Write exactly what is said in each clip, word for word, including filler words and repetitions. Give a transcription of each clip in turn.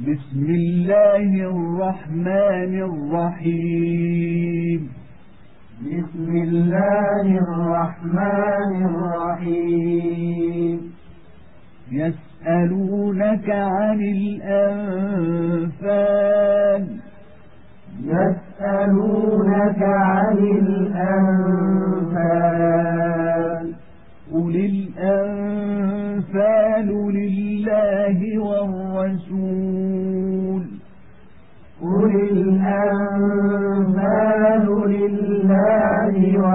بسم الله الرحمن الرحيم بسم الله الرحمن الرحيم يسألونك عن الأنفال يسألونك عن الأنفال قل الأنفال لله والرسول قل الأنفال لله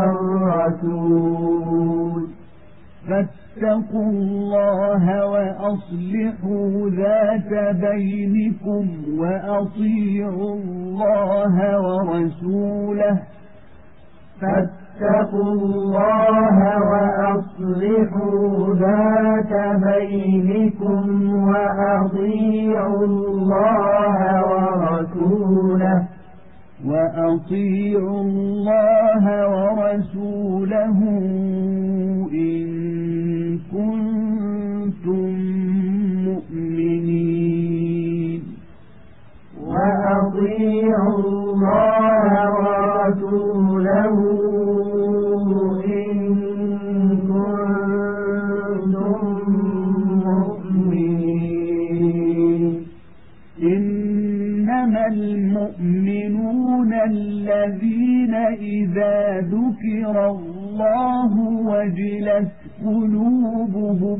والرسول فاتقوا الله وأصلحوا ذات بينكم وأطيعوا الله ورسوله فاتقوا الله وأصلحوا ذات بينكم وأطيعوا الله ورسوله وأطيعوا الله ورسوله إن كنتم مؤمنين وأطيعوا الله ورسوله إن كنتم مؤمنين إنما المؤمنون الذين إذا ذكر الله وجلت قلوبهم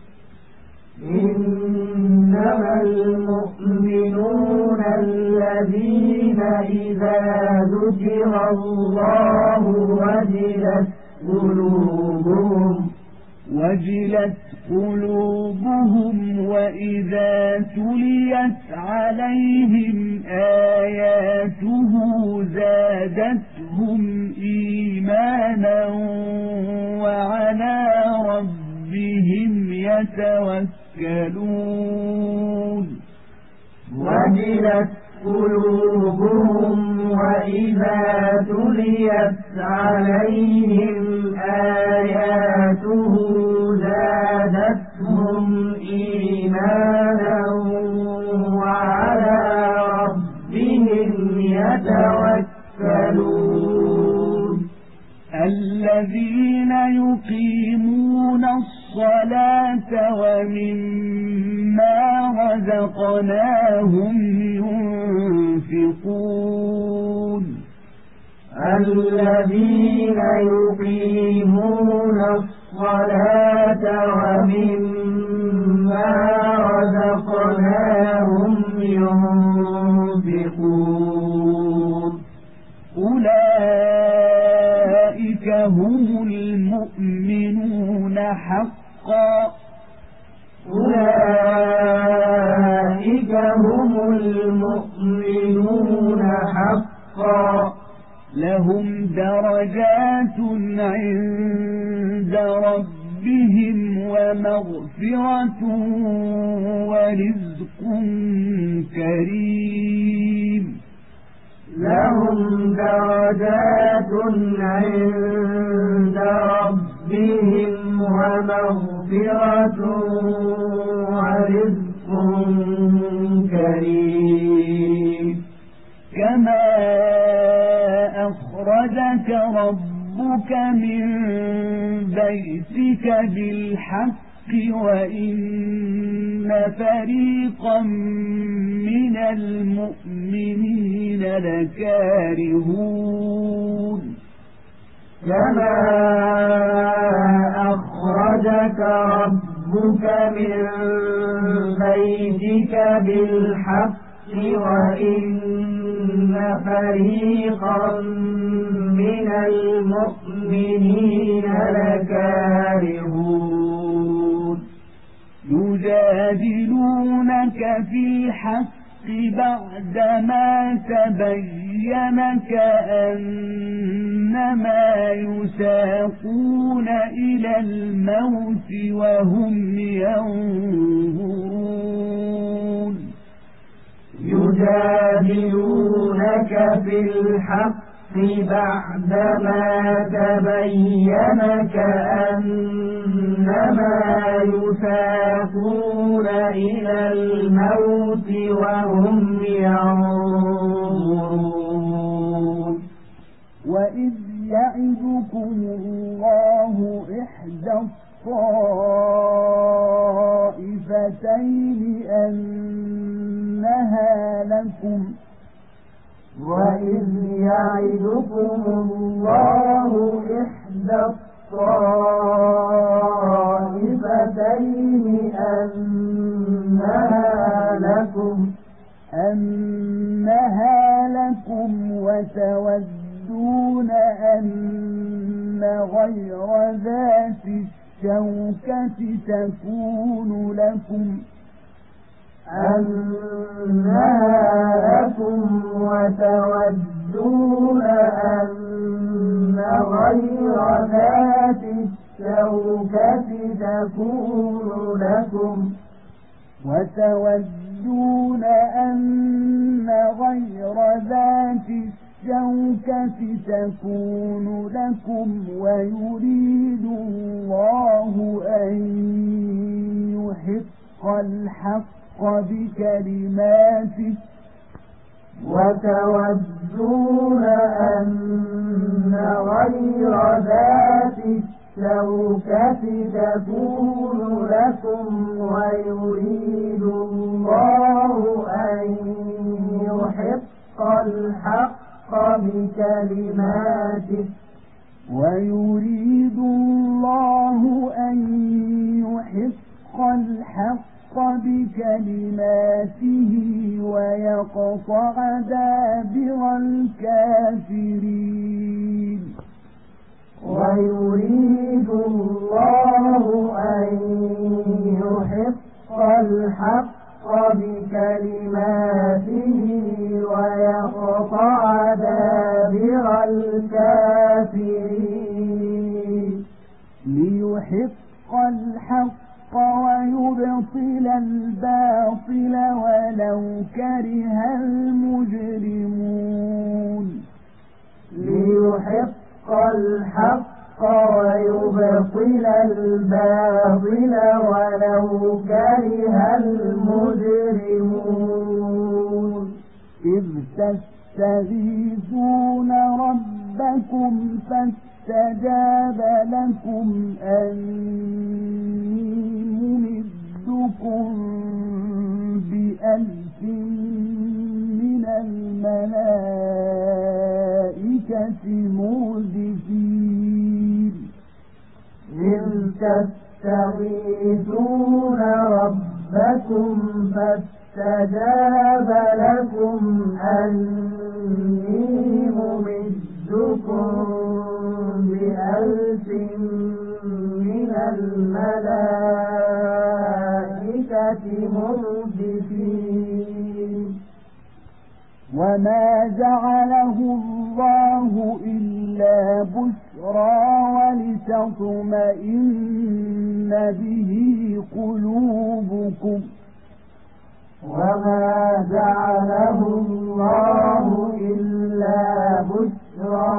إنما المؤمنون الذين إذا ذكر الله وجلت قلوبهم وجلت قلوبهم وإذا تليت عليهم آياته زادتهم إيمانا وعلى ربهم يتوكلون وجلت قلوبهم وإذا تليت عليهم آياته زادتهم إيمانا وعلى ربهم يتوكلون الذين يقيمون الصلاة ومما رزقناهم ينفقون الذين يقيمون الصلاة ومما رزقناهم ينفقون أولئك هم المؤمنون حقا أولئك هم المؤمنون حقا لهم درجات عند ربهم ومغفرة ورزق كريم لهم درجات عند ربهم ومغفرة ورزق كريم كما أخرجك ربك من بيتك بالحق وإن فريقا من المؤمنين لكارهون كما أخرجك ربك من بيتك بالحق وإن فريقا من المؤمنين لكارهون يجادلونك في الحق بعدما تبين كأنما يساقون إلى الموت وهم ينظرون يجادلونك في الحق بعدما تبين كأنما يساقون إلى الموت وهم ينظرون وإذ يعدكم الله إحدى الطائفتين أنها لكم وإذ يعدكم الله إحدى الطائفتين أنها لكم أنها لكم وتودون أن غير ذات الشوكة تكون لكم أنها لكم وتودون أن غير ذات الشوكة تكون لكم وتودون أن غير ذات الشوكة تكون لكم ويريد الله أن يحق الحق بكلماته وتودون أن غير ذات الشوكة تكون لكم ويريد الله أن يحق الحق بكلماته ويريد الله أن يحق الحق بكلماته ويقطع دابر الكافرين ويريد الله أن يحق الحق بكلماته ويقطع دابر الكافرين ليحق الحق ويبطل الباطل ولو كره المجرمون ليحق الحق ويبطل الباطل ولو كره المجرمون إذ تستغيثون ربكم فاستجاب لكم أني ممدكم بألف من الملائكة مردفين إذ تستغيثون ربكم فاستجاب لكم أني ممدكم بألف من الملائكة مردفين وما جعله الله إلا بشرى ولتطمئن به قلوبكم وما جعله الله إلا بشرى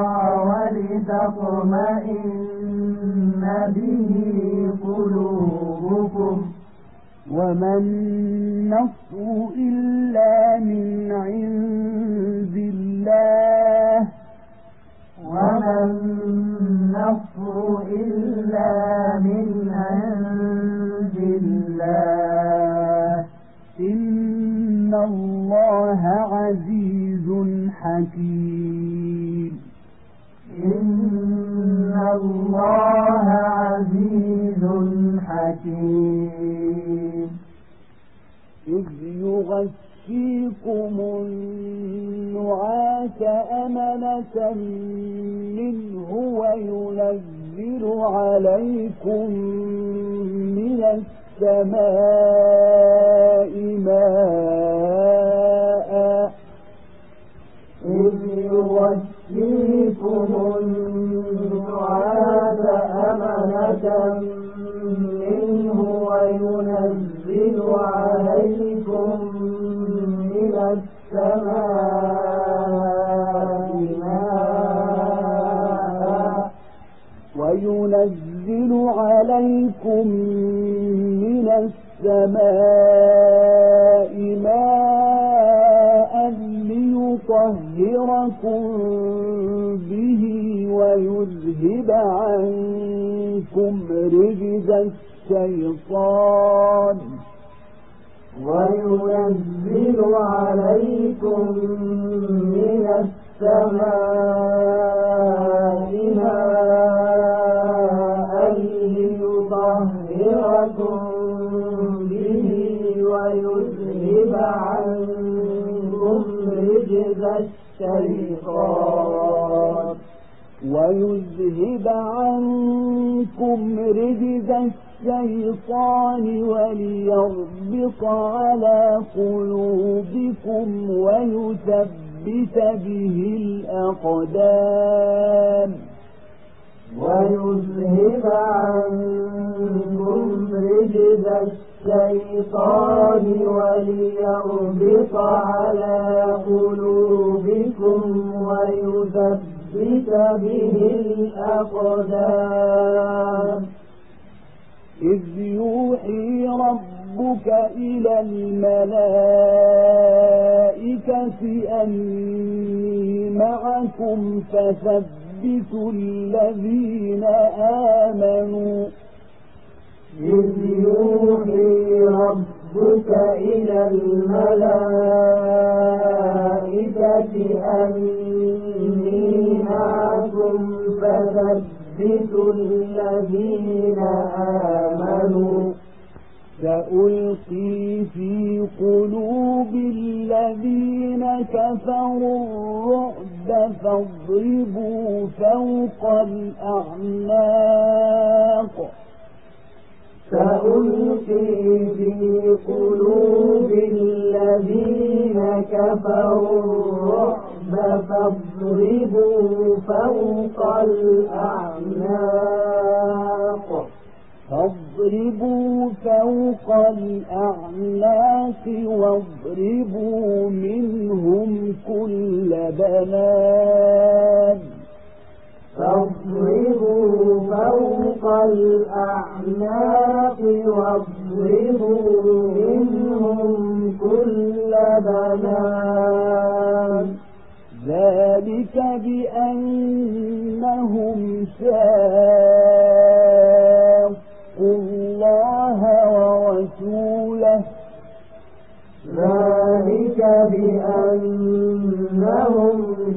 ولتطمئن به قلوبكم وما النصر إلا من عند الله وما النصر إلا من عند الله إن الله عزيز حكيم إن الله عزيز حكيم إذ يغشيكم النعاس أمنة منه وينزل عليكم من السماء ماء إذ يغشيكم النعاس أمنة منه وينزل عليكم من السماء ماء وينزل عليكم من السماء ماء ليطهركم به ويذهب عنكم رجز الشيطان وينزل عليكم من السماء ماء ليطهركم به ويذهب عنكم رجز الشيطان ويذهب عنكم رجز الشيطان وليربط على قلوبكم ويثبت به الأقدام ويذهب عنكم رجز الشيطان وليربط على قلوبكم ويثبت به الأقدام إذ يوحي ربك إلى الملائكة أني معكم فثبتوا الذين آمنوا إذ يوحي ربك إلى الملائكة أني معكم فثبتوا الذين آمنوا سألقي في قلوب الذين كفروا الرعب فاضربوا فوق الأعناق سألقي في قلوب الذين كفروا الرعب فاضربوا فوق الأعناق فاضربوا فوق الأعناق واضربوا منهم كل بنان فاضربوا فوق الأعناق واضربوا منهم كل بنان ذلك بأنهم شاقوا الله ورسوله ذلك بأنهم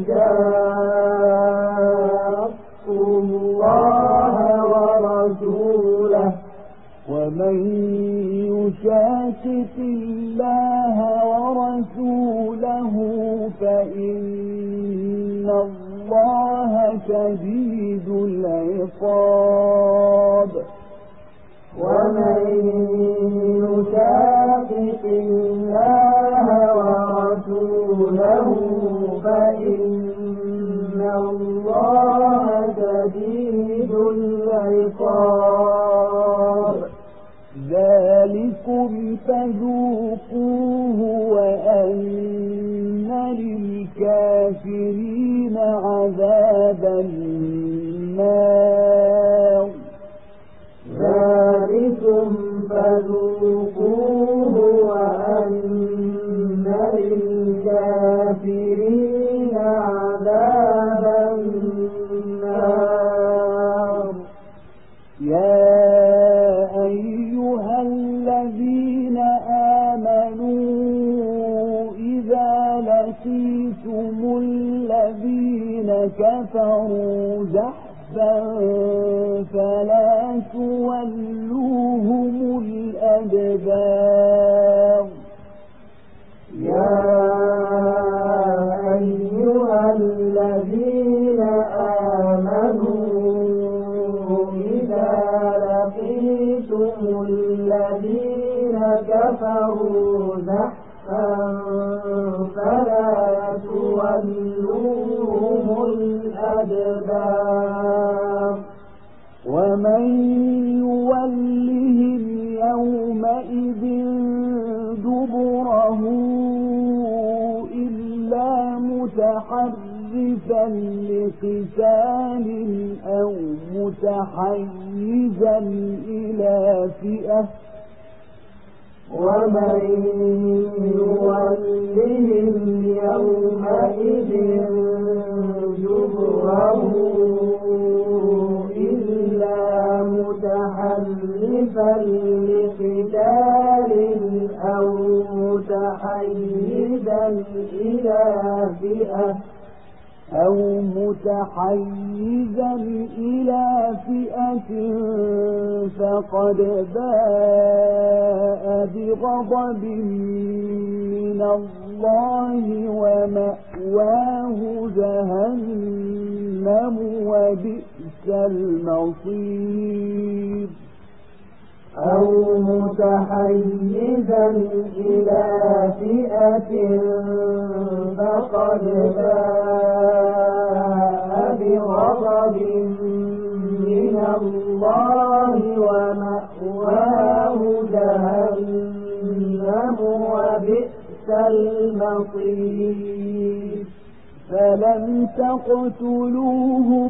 شاقوا الله ورسوله ومن يشاقق الله ورسوله فإن الله شديد العقاب ومن يشاقق الله ورسوله فإن الله شديد العقاب ذلكم فذوقوه وأن للكافرين عذاب النار ذلكم فذوقوه وأن للكافرين عذاب النار يا أيها الذين آمنوا إذا لقيتم الذين كفروا زحفا فلا تولوهم الأدبار يا أيها الذين آمنوا إذا لقيتم الذين كفروا زحفا فلا تولوهم الأدبار ومن يولهم يومئذ دبره إلا متحرفا لقتال أو متحيزا إلى فئة ومن يولهم يومئذ دبره إلا متحرفا لقتال أو متحيزا إلى فئة أو متحيزا إلى فئة فقد باء بغضب من الله ومأواه جهنم وبئس المصير أو متحيزا إلى فئة فقد باء بغضب من الله ومأواه جهنم وبئس المصير فلم تقتلوهم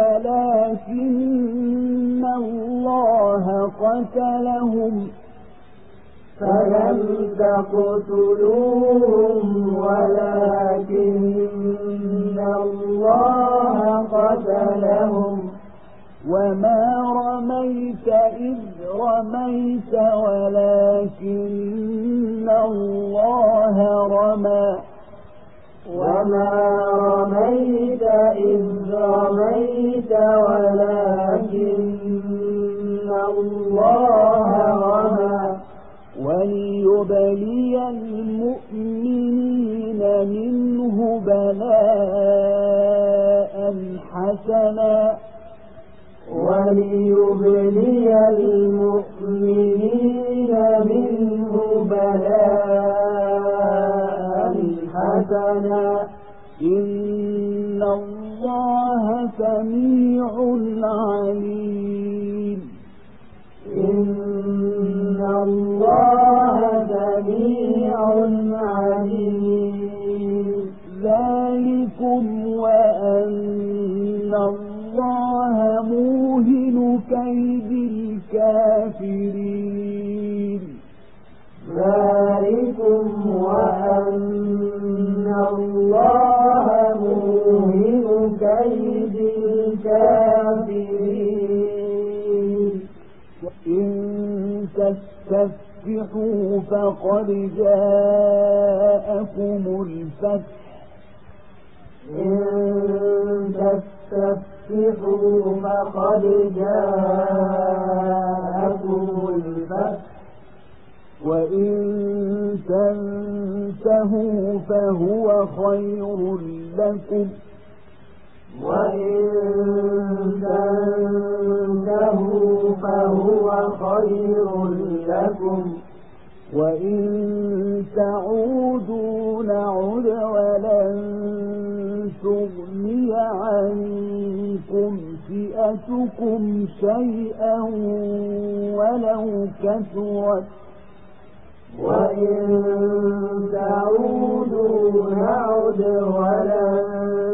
ولكن الله قتلهم فلم تقتلوهم ولكن الله قتلهم وما رميت إذ رميت ولكن الله رمى وما رميت إذ رميت ولكن الله رمى وليبلي المؤمنين منه بلاء حسنا وليبلي المؤمنين منه بلاء حسنا إن الله سميع عليم إن الله سميع عليم ذلكم وأن الله موهن كيد الكافرين ذلكم وأن الله موهن كيد الكافرين وإن تستفتحوا فقد جاءكم الفتح إن تستفتحوا فقد جاءكم الفتح وإن تنتهوا فهو خير لكم وإن تنتهوا فهو خير لكم وإن تعودوا نعد ولن تغني عنكم فئتكم شيئا ولو كثرت وإن تعودوا نعد ولن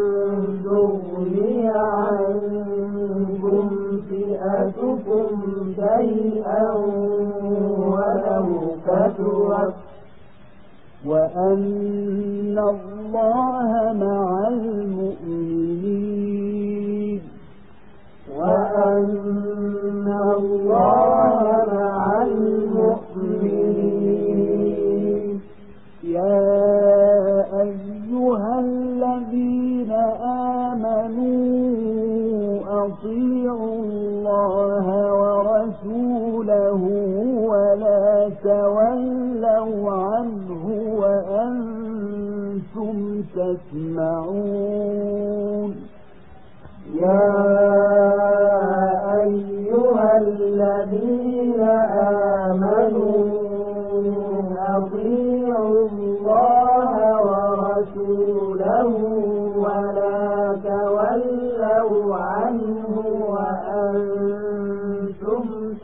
تغني عنكم فئتكم شيئا ولو كثرت وأن الله مع المؤمنين وأن الله مع المؤمنين يا أيها الذين آمنوا أطيعوا الله ورسوله ولا تولوا عنه وأنتم تسمعون يا أيها الذين آمنوا أطيعوا الله ورسوله ولا تولوا عنه وأنتم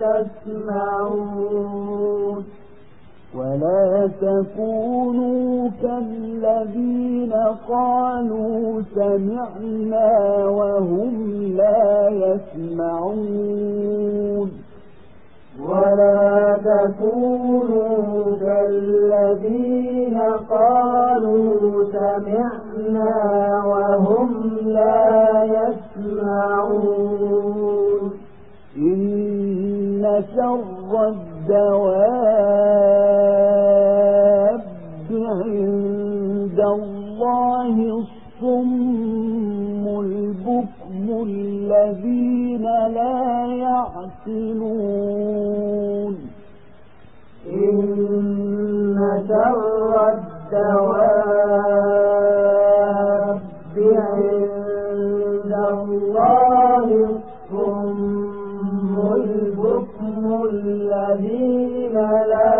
تسمعون ولا تكونوا كالذين قالوا سمعنا وهم لا يسمعون ولا تكونوا كالذين قالوا سمعنا وهم لا يسمعون إن شر الدواب عند الله الصم البكم الذين لا يعقلون إن شر الدواب عند الله الصم البكم الذين لا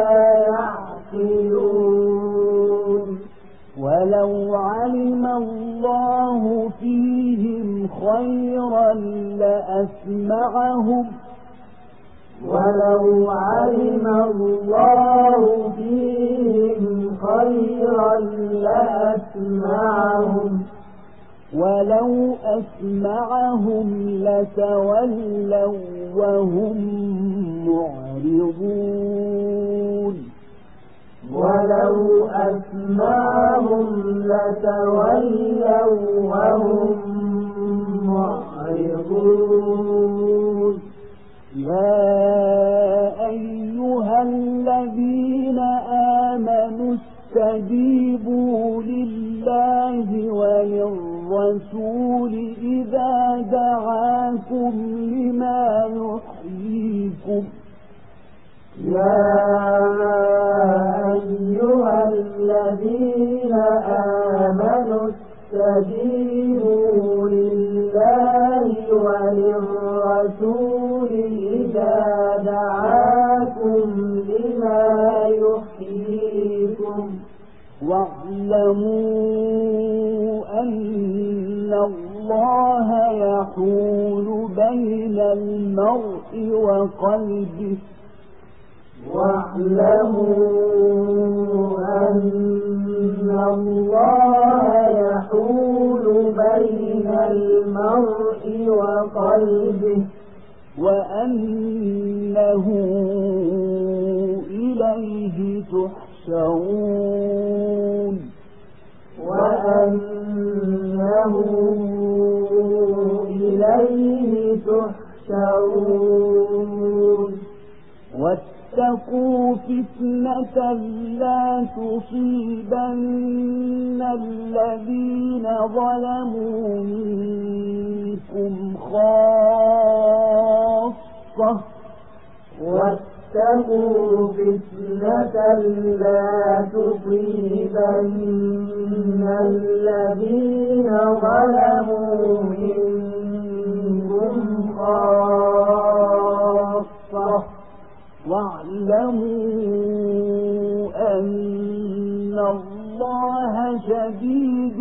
يعقلون ولو علم الله فيهم خيرا لأسمعهم ولو علم الله فيهم خيرا لأسمعهم ولو أسمعهم لتولوا وهم معرضون ولو أسمعهم لتولوا وهم معرضون يا أيها الذين آمنوا استجيبوا لله وللرسول إذا دعاكم لما يحييكم يا أيها الذين آمنوا استجيبوا لله وللرسول إذا دعاكم لما يحييكم واعلموا أن الله يحول بين المرء وقلبه واعلموا أن الله يحول بين المرء وقلبه وأنه إليه تحشرون وأنه إليه تحشرون واتقوا فتنة لا تصيبن الذين ظلموا منكم خاصة واتقوا فتنة لا تصيبن الذين ظلموا منكم خاصة واعلموا أن الله شديد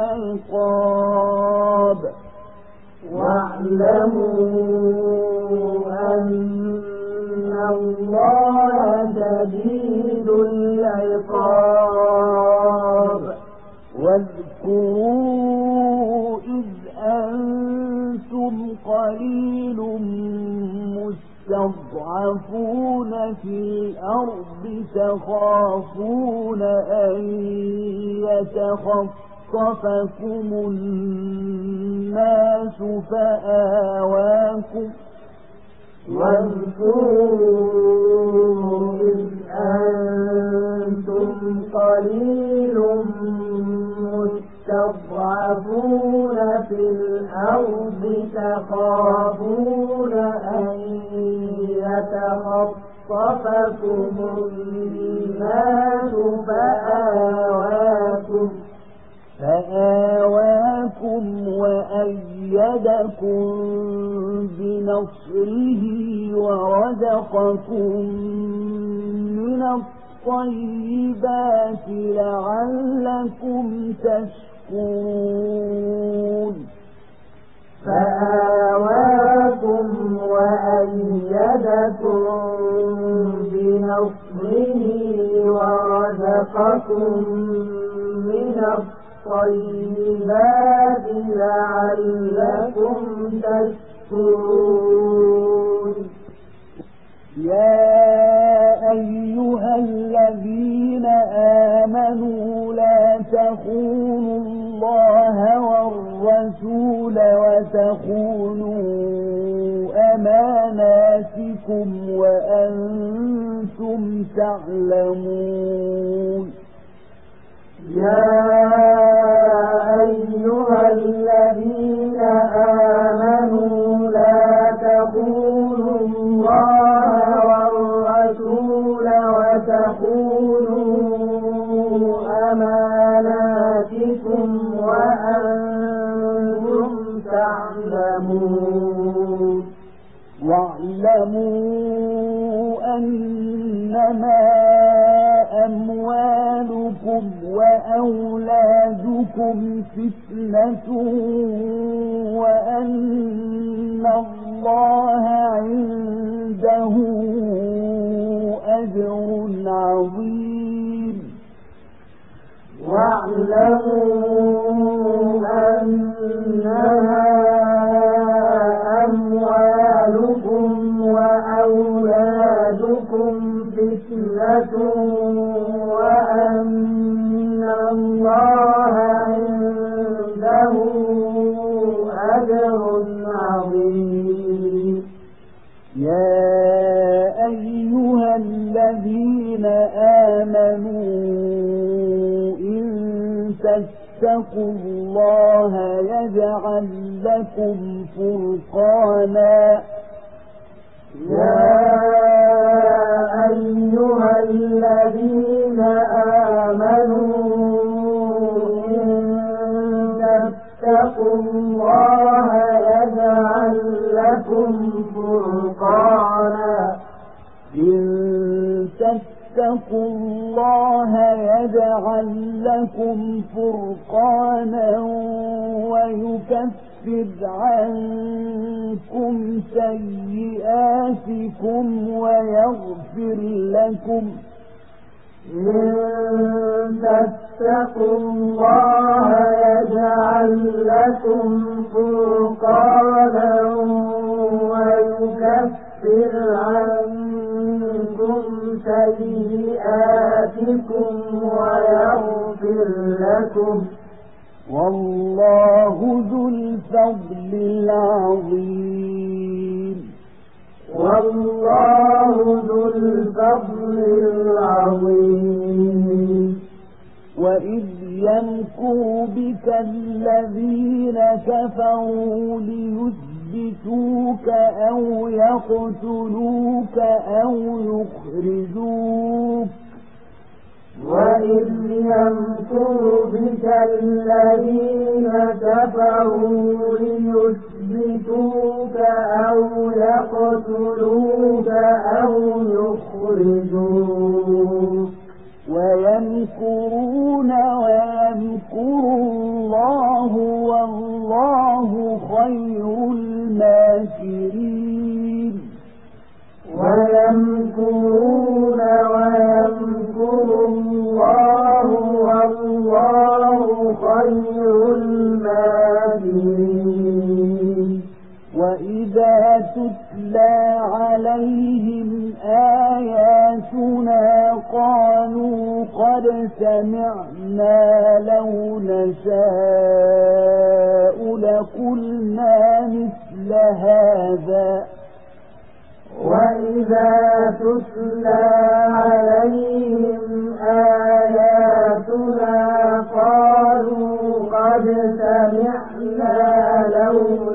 العقاب واعلموا أن الله شديد العقاب واذكروا إذ أنتم قليل مستضعفون في الأرض تخافون أن يتخطفكم الناس فآواكم واذكروا إذ أنتم قليل مستضعفون في الأرض تخافون أن يتخطفكم الناس فآواكم فآواكم وأيدكم بنصره ورزقكم من الطيبات لعلكم تشكرون فآواكم وأيدكم بنصره ورزقكم من الطيبات لعلكم تشكرون يا أيها الذين آمنوا لا تخونوا الله والرسول وتخونوا أماناتكم وأنتم تعلمون. يا أيها الذين آمنوا لا تخونوا الله والرسول وتخونوا أماناتكم وأنتم تعلمون. واعلموا أنما أموالكم وأولادكم فتنة وأن الله عنده أجر عظيم. واعلموا أنما أموالكم وأولادكم فتنة وأن الله عنده أجر عظيم. يا أيها الذين آمنوا إن تتقوا الله يجعل لكم فرقانا. يا أيها الذين آمنوا إن تتقوا الله يجعل لكم فرقانا. إن تتقوا الله يجعل لكم فرقانا ويكفر عنكم سيئاتكم ويغفر لكم. إن تتقوا الله يجعل لكم فرقانا ويكفر عنكم سيئاتكم ويغفر لكم. والله ذو الفضل العظيم. والله ذو الفضل العظيم. وإذ يمكر بك الذين كفروا ليثبتوك أو يقتلوك أو يخرجوك. وإذ يمكر بك الذين كفروا ليثبتوك أو يقتلوك أو يخرجوك. ويمكرون ويمكر الله والله خير الماكرين. ويمكرون ويمكر الله والله خير الماكرين. وإذا تتلى عليهم آياتنا قالوا قد سمعنا لو نشاء لقلنا مثل هذا. وإذا تتلى عليهم آياتنا قالوا قد سمعنا لو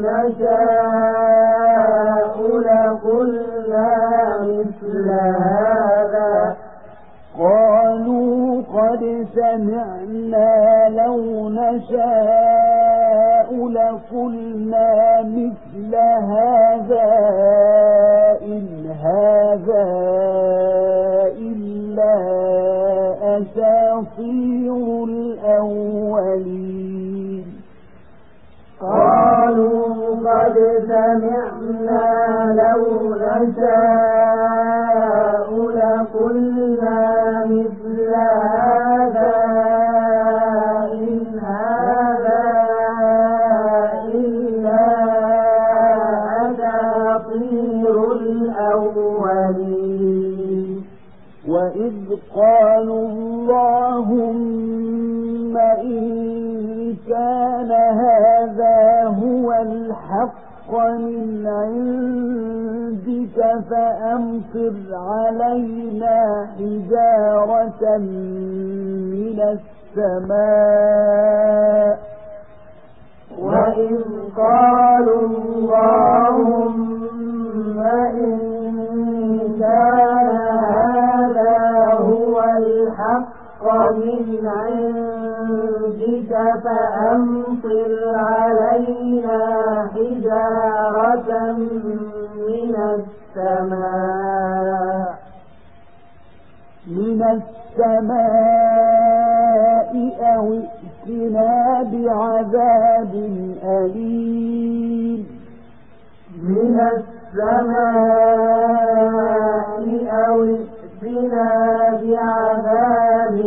نشاء لقلنا مثل هذا. قالوا قد سمعنا لو نشاء لقلنا مثل هذا إن هذا إلا أساطير الأولين. قالوا قد سمعنا لو نشاء لقلنا مثل هذا إن هذا إلا أساطير الأولين. وإذ قالوا اللهم إن كان هذا هو الحق من عندك فأمطر علينا حجارة من السماء وإذ قالوا اللهم إن كان هذا هو الحق من عندك فأمطر علينا حجارة من السماء من السماء أو ائتنا بعذاب أليم من السماء أو ائتنا بعذاب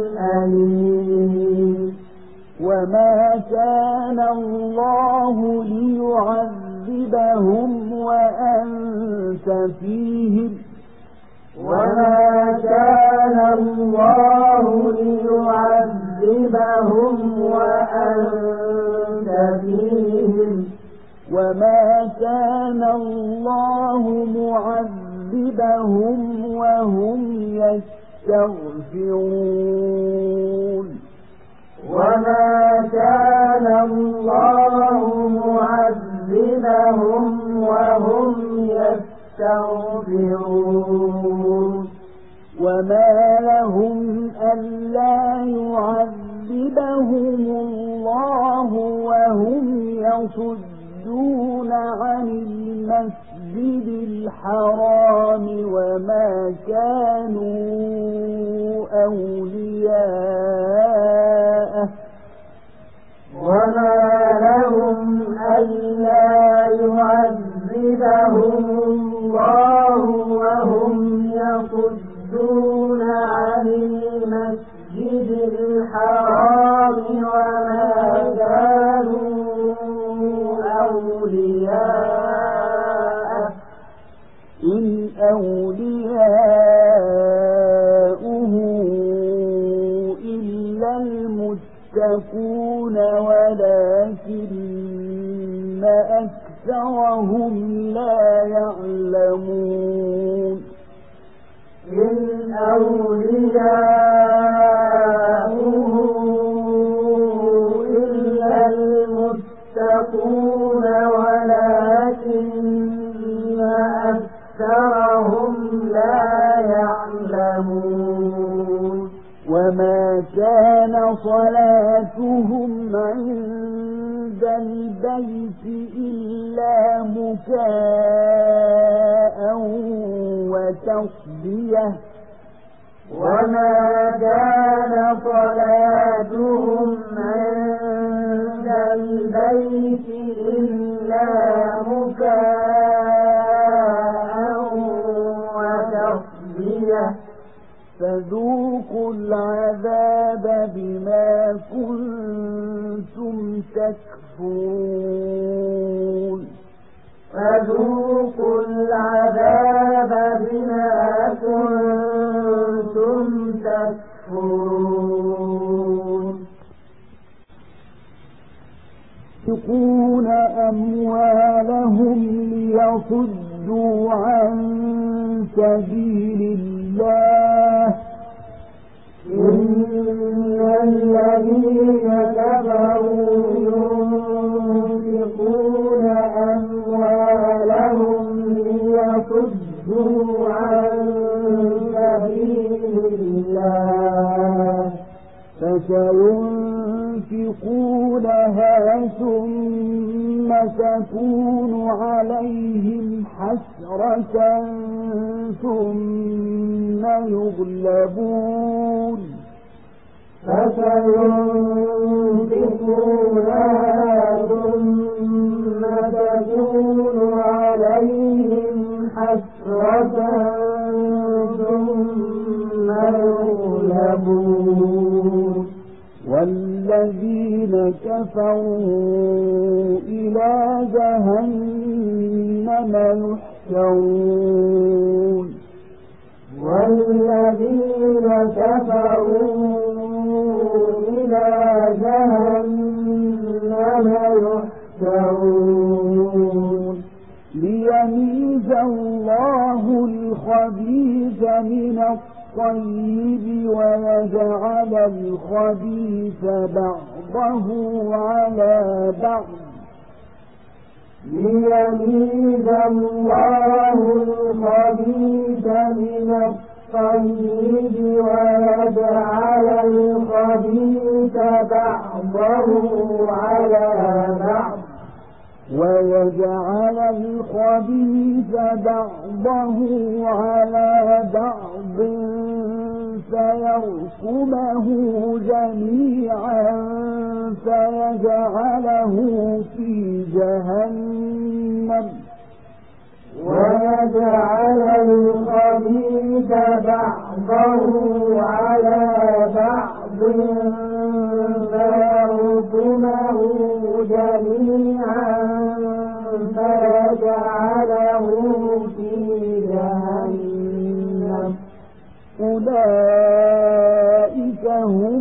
أليم وما كان الله ليعذبهم وأنت فيهم وما كان الله ليعذبهم وأنت فيهم وما كان الله معذبهم وهم يستغفرون وما كان الله معذبهم وهم يستغفرون وما لهم ألا يعذبهم الله وهم يصدون عن المسجد الحرام وما كانوا أولياءه وما لهم ألا يعذبهم الله وهم يصدون عن المسجد الحرام وما كانوا أولياءه إن أولياؤه إلا المتقون ولكن أكثرهم لا يعلمون إن أولياؤه إلا المتقون ولكن أكثرهم لا يعلمون وما كان صلاتهم عند البيت إلا مكاء وتصدية وما كان صلاتهم عند البيت إلا مكاء وتصدية فذوقوا العذاب بما كنتم تكفرون فذوقوا العذاب بما كنتم تكفرون ينفقون أموالهم ليصدوا عن سبيل الله إن الذين كفروا ينفقون أموالهم ليصدوا عن سبيل الله فسينفقونها ثم تكون عليهم حسرة ثم يغلبون فسينفقونها ثم تكون عليهم حسرة ثم يغلبون والذين كفروا إلى جهنم يحشرون والذين كفروا إلى جهنم يحشرون ليميز الله الخبيث من الطيب ويجعل الخبيث بعضه على بعض ليميز الله الخبيث من الطيب ويجعل الخبيث بعضه على بعض ويجعل الخبيث بعضه على بعض فيركمه جميعا فيجعله في جهنم ويجعل الخبيث بعضه على بعض فيركمه جميعا فيجعله في جهنم أولئك هم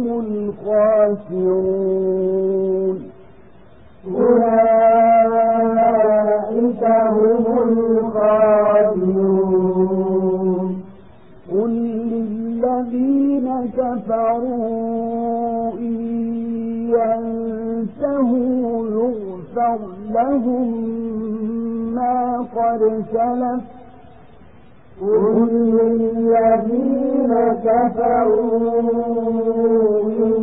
الخاسرون أولئك هم الخاسرون قل للذين كفروا إن ينتهوا يغفر لهم ما قد سلف قل للذين كفروا إن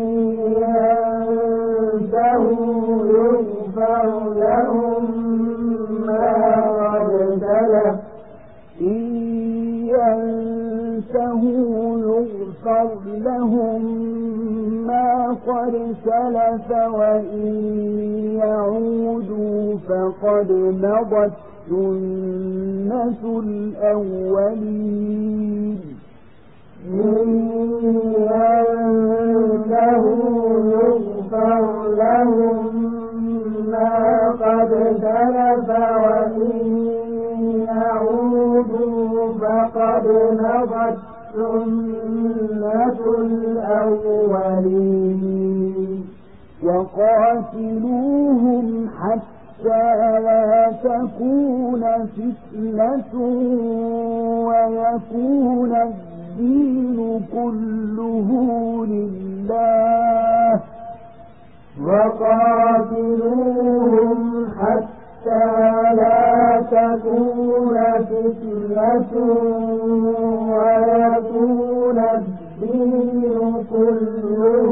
ينتهوا يغفر لهم ما قد سلف إن ينتهوا يغفر لهم ما قد سلف وإن يعودوا فقد مضت سنة الأولين إن ينتهوا يغفر لهم ما قد سلف وإن يعودوا فقد مضت سنة الأولين وقاتلوهم حتى لا تكون فتنة ويكون الدين كله لله وقاتلوهم حتى لا تكون فتنة ويكون الدين كله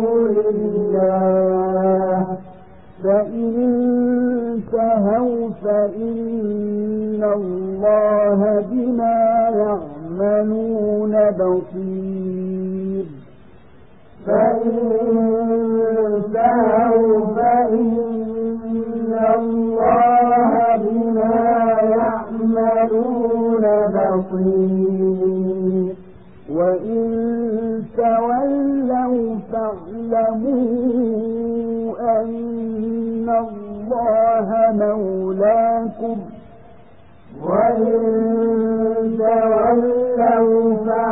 لله فإن انتهوا فإن الله بما يعملون بصير فإن انتهوا فإن الله بما يعملون بصير وإن تولوا فاعلموا أن الله مولاكم وإن تولوا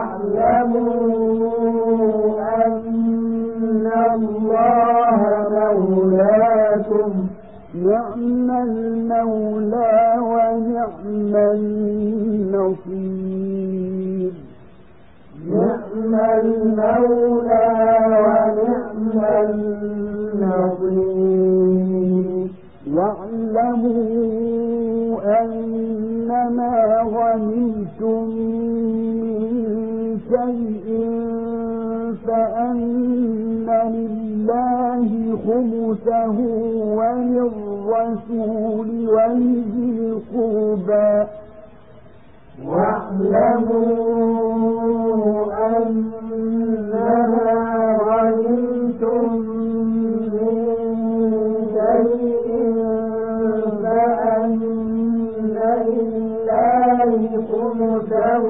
فاعلموا أن الله مولاكم نعم المولى ونعم النصير نعم المولى ونعم النصير واعلموا أنما غنمتم من شيء فأن لله خمسه وللرسول ولذي القربى واعلموا أنما غنمتم من شيء فأن لله خمسه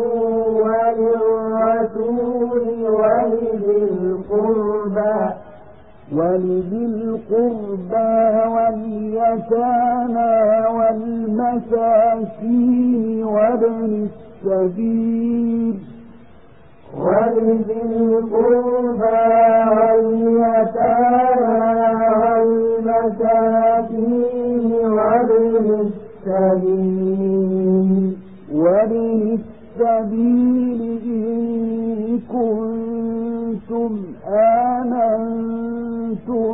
وللرسول ولذي القربى ولذي القربى واليتامى والمساكين وابن السبيل ولذي القربى واليتامى والمساكين وابن السبيل وابن السبيل إن كنتم آمنتم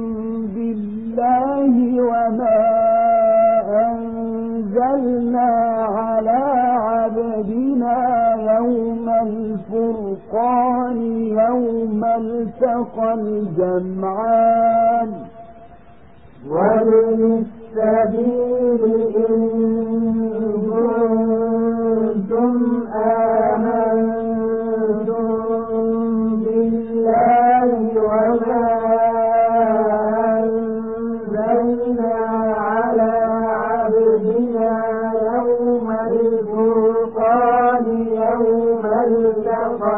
بالله وما أنزلنا على عبدنا يوم الفرقان يوم التقى الجمعان وابن السبيل إن كنتم آمنتم بالله وما أنزلنا على عبدنا يوم الفرقان يوم التقى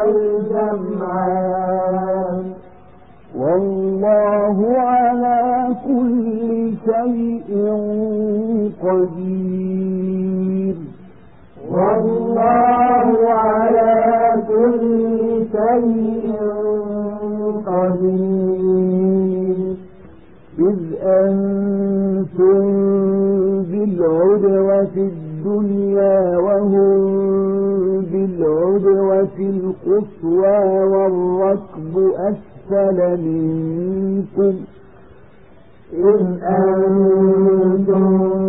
الجمعان والله على كل شيء قدير والله على كل شيء قدير إذ أنتم بالعدوة الدنيا وهم بالعدوة القصوى والركب أسفل منكم إذ أنتم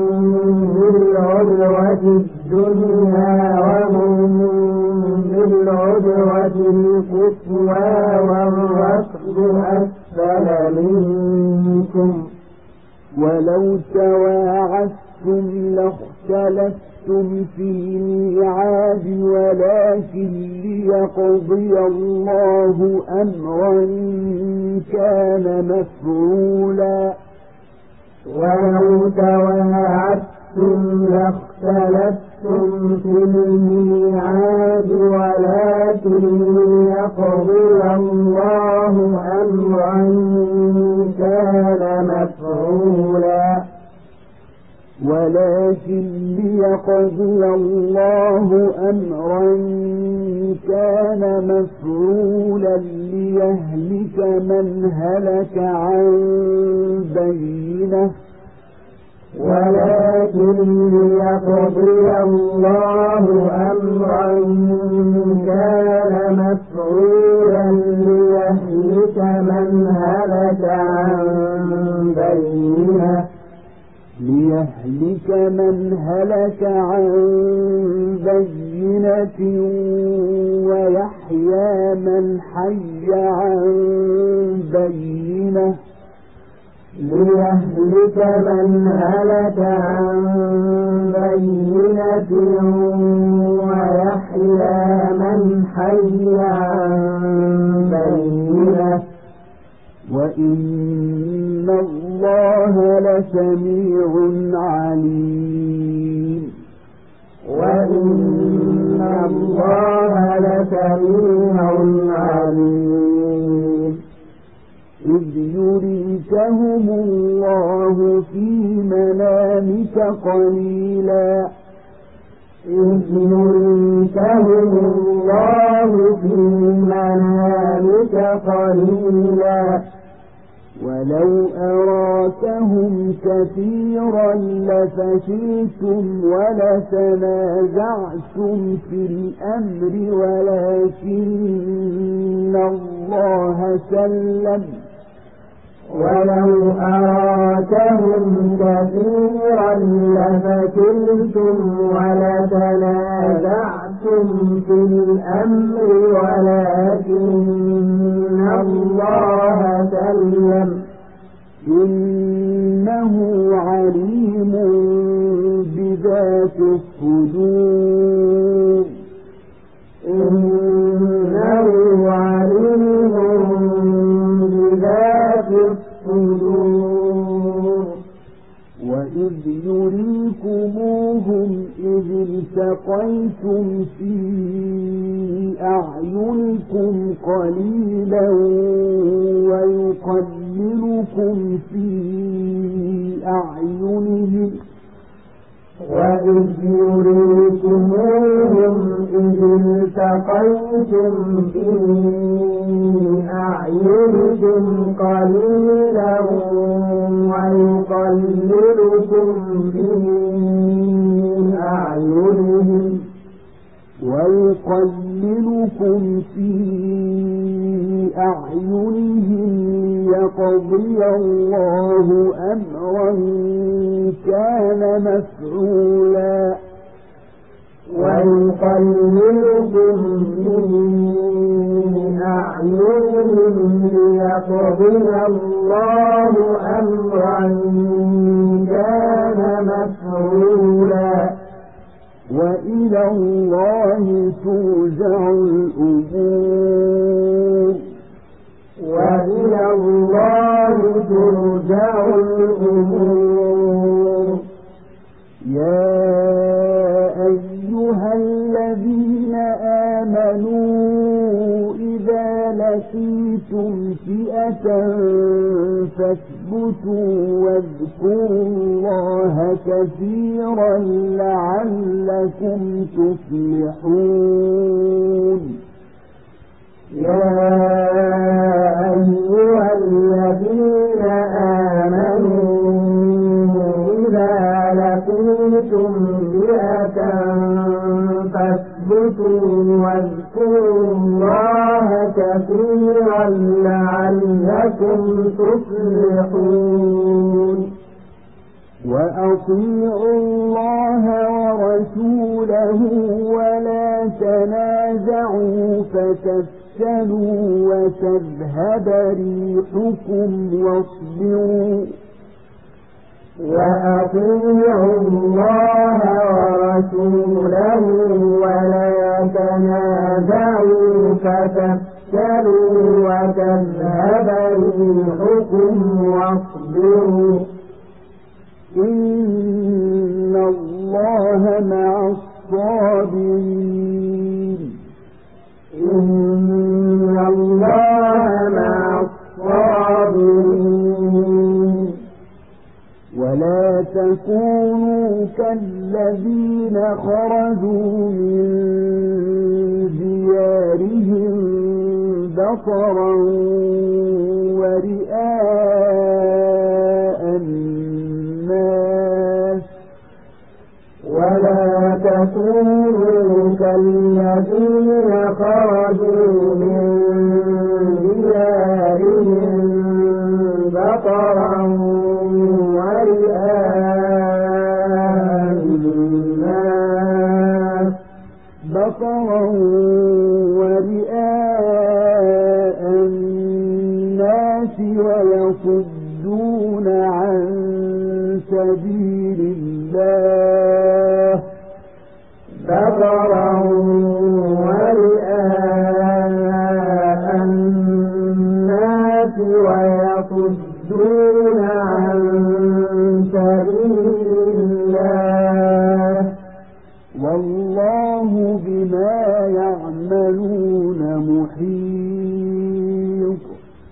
بالعدوة الدنيا وهم بالعدوة القصوى والركب أسفل منكم ولو تواعدتم لاختلفتم في الميعاد ولكن ليقضي الله أمرا كان مفعولا ولو تواعدتم لاختلفتم في الميعاد ولكن ليقضي الله أمرا كان مفعولا ولكن ليقضي الله أمرا كان مفعولا ليهلك من هلك عن بينه ولكن ليقضي الله أمرا كان مفعولا ليهلك من هلك عن بينه ليهلك من هلك عن بينة ويحيى من حي عن بينة ليهلك من هلك عن بينة ويحيى من حي عن بينة وإن الله لسميع عليم وإن الله لسميع عليم إذ يريكهم الله في منامك قليلا إذ يريكهم الله في منامك قليلا ولو أراكهم كثيرا لفشلتم ولتنازعتم في الأمر ولكن الله سلم ولو أراكهم كثيرا لفشلتم ولتنازعتم في الأمر ولكن الله سلم إنه عليم بذات الصدور إنه عليم بذات الصدور وإذ يريكموهم إذ التقيتم في أعينكم قليلا ويقللكم في أعينهم وإذ يريكموهم التقيتم في أعينكم قليلا ويقللكم في أعينهم ويقللكم في أعينهم ليقضي الله أمرا كان مفعولا ويقللكم في أعينهم ليقضي الله أمرا كان مفعولا وإلى الله ترجع الأمور وإلى الله ترجع الأمور يا أيها الذين آمنوا إذا لقيتم فئة فاثبتوا واذكروا الله كثيرا لعلكم تفلحون يا أيها الذين آمنوا إذا لقيتم فئة فاثبتوا واذكروا الله كثيرا لعلكم تفلحون وأطيعوا الله ورسوله ولا تنازعوا فتفشلوا وتذهب ريحكم واصبروا وأطيعوا الله ورسوله ولا تنازعوا فتفشلوا وتذهب ريحكم واصبروا إن الله مع الصابرين إن الله مع الصابرين ولا تكونوا كالذين خرجوا من ديارهم بطرا ورئاء الناس ولا تكونوا كالذين خرجوا من ديارهم بطرا ورئاء الناس بطرا ورئاء الناس ويصدون عن سبيل الله بطرا ورئاء الناس ويصدون عن سبيل الله والله بما يعملون محيط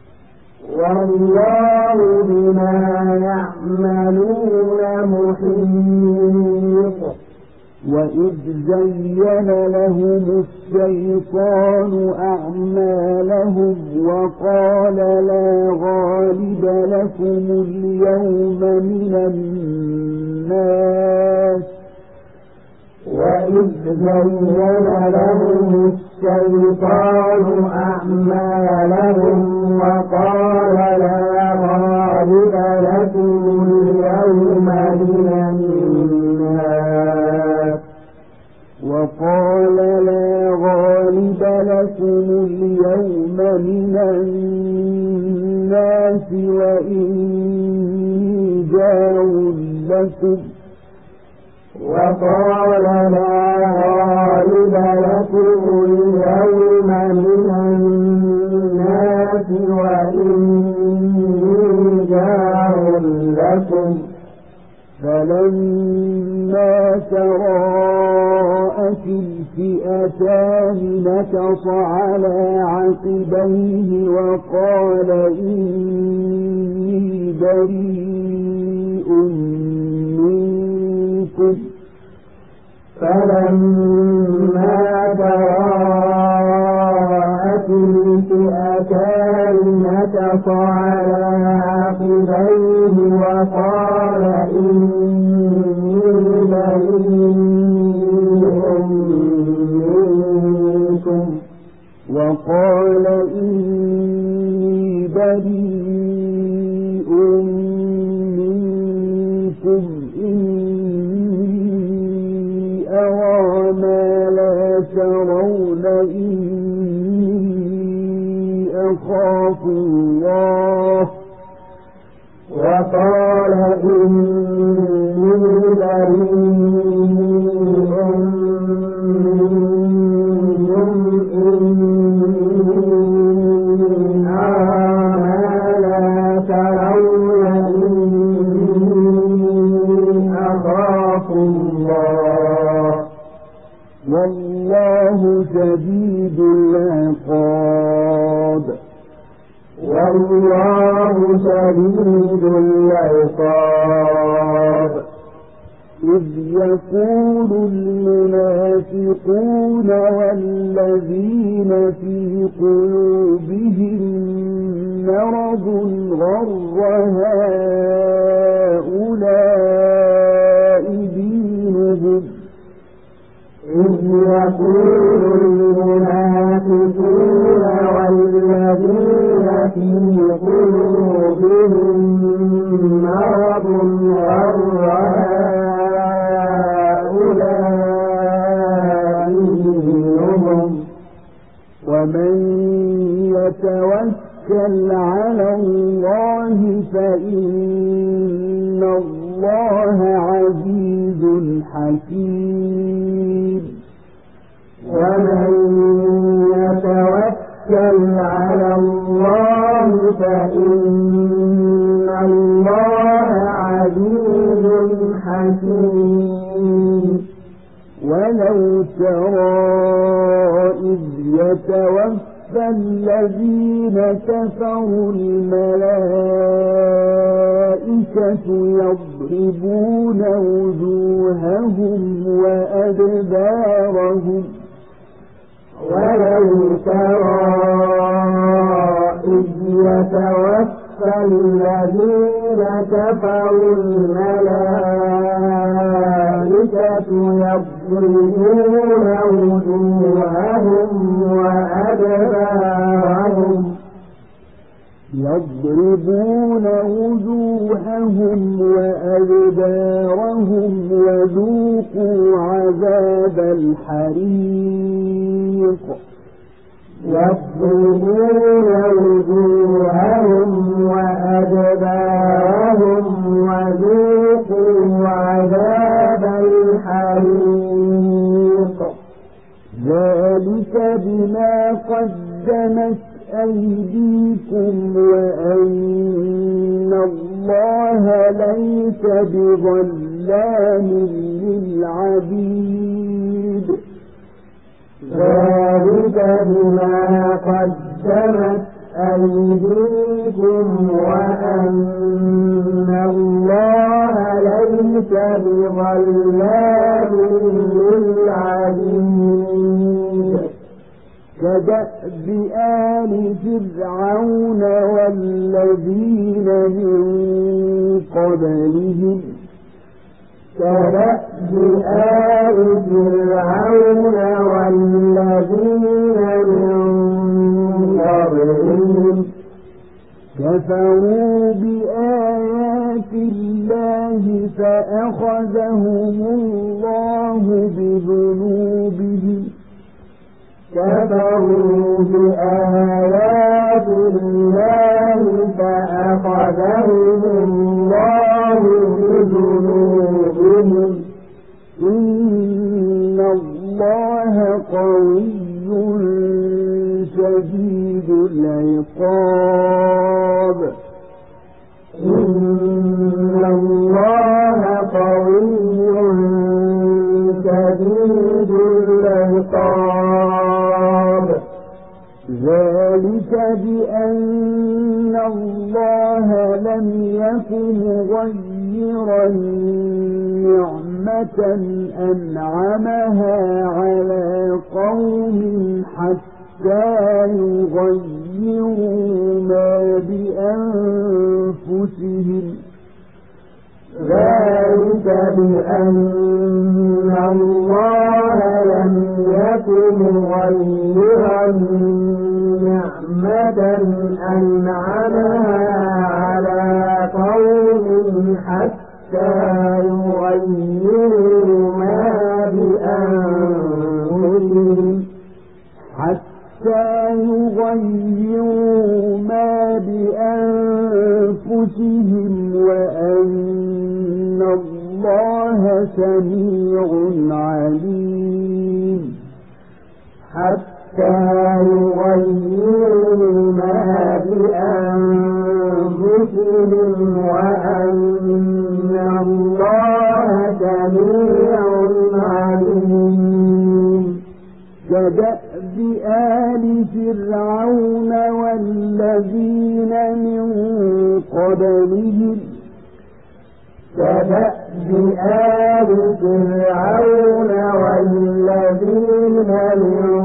والله بما يعملون محيط وإذ زين لهم الشيطان أعمالهم وقال لا غالب لكم اليوم من الناس وإذ زين لهم الشيطان أعمالهم وقال لا غالب لكم اليوم من الناس وقال لا غالب لكم اليوم من الناس وإني جار لكم وقال لا غالب لكم اليوم من الناس وإني جار لكم فلما تراءت الفئتان نكص على عقبيه وقال إني بريء منكم فلما تراءت الفئتان نكص على عقبيه وقال إني بريء منكم وقال إني بريء منكم إني أرى ما لا ترون إني أخاف الله وقال إني بريء منكم والله شديد العقاب والله شديد العقاب إذ يقول المنافقون والذين في قلوبهم مرض غر هؤلاء دينهم إذ يقول المنافقون والذين في قلوبهم مرض غر هؤلاء دينهم ومن يتوكل على الله فإن الله عزيز حكيم ومن يتوكل على الله فإن الله عزيز حكيم ولو ترى إذ يتوفى الذين كفروا الملائكة يضربون وجوههم وأدبارهم ولو ترى إذ يتوفى الذين كفروا الملائكة يضربون وجوههم وأدبارهم يضربون وجوههم وأدبارهم وذوقوا عذاب الحريق يضربون وجوههم وأدبارهم وذوقوا عذاب الحريق ذلك بما قدمت أيديكم وأن الله ليس بظلام للعبيد ذلك بما قدمت أيديكم وأن الله ليس بظلام للعبيد كدأب آل فرعون والذين من قبلهم كدأب آل فرعون والذين من قبلهم كفروا بآيات الله فأخذهم الله بذنوبهم كفروا بآيات الله فأخذهم الله بذنوبهم إن الله قوي شديد العقاب إن الله قوي شديد العقاب ذلك بأن الله لم يكن مغيرا نعمة نعمة أنعمها على قوم حتى يغيروا ما بأنفسهم ذلك بأن الله لم يكن مغيرا نعمة أنعمها على قوم حتى يغيروا ما بأنفسهم حتى يغيروا ما بأنفسهم وأن الله سميع عليم حتى يغيروا ما بأنفسهم وأن الله سميع عليم كدأب آل فرعون والذين من قبلهم كدأب آل فرعون والذين من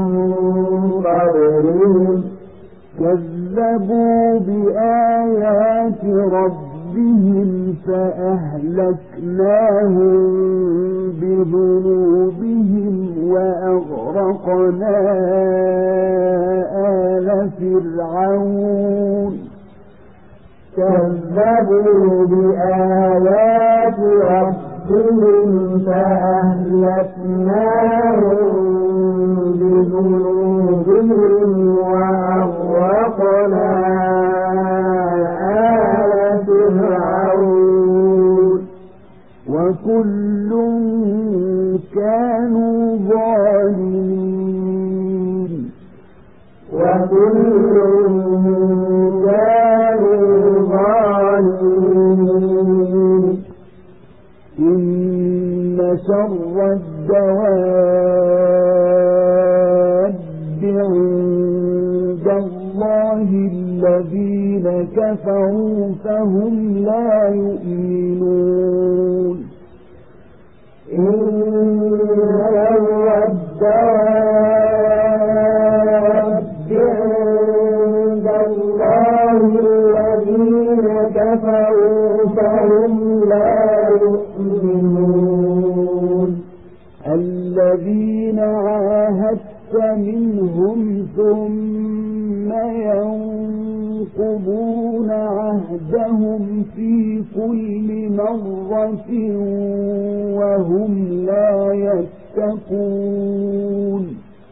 قبلهم كذبوا بآيات ربهم فأهلكناهم بذنوبهم وأغرقنا آل فرعون كذبوا بآيات ربهم فأهلكناهم بذنوبهم وأغرقنا آل فرعون وكل كانوا ظالمين وكل كانوا ظالمين إن شر الدواب عند الله الذين كفروا فهم لا يؤمنون إن شر الدواب عند الله الذين كفروا فهم لا يؤمنون الذين عاهدت منهم ثم ينقضون عهدهم في كل مرة وهم لا يتقون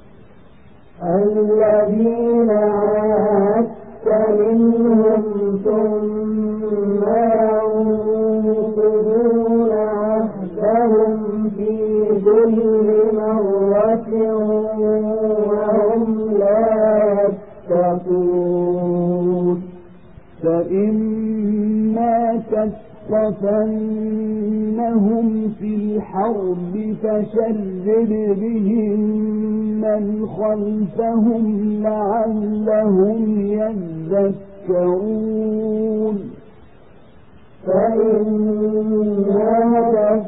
الذين عاهدت منهم ثم ينقضون عهدهم في كل مرة وهم لا يتقون فإما تثقفنهم في الحرب فشرد بهم من خلفهم لعلهم يذكرون فإما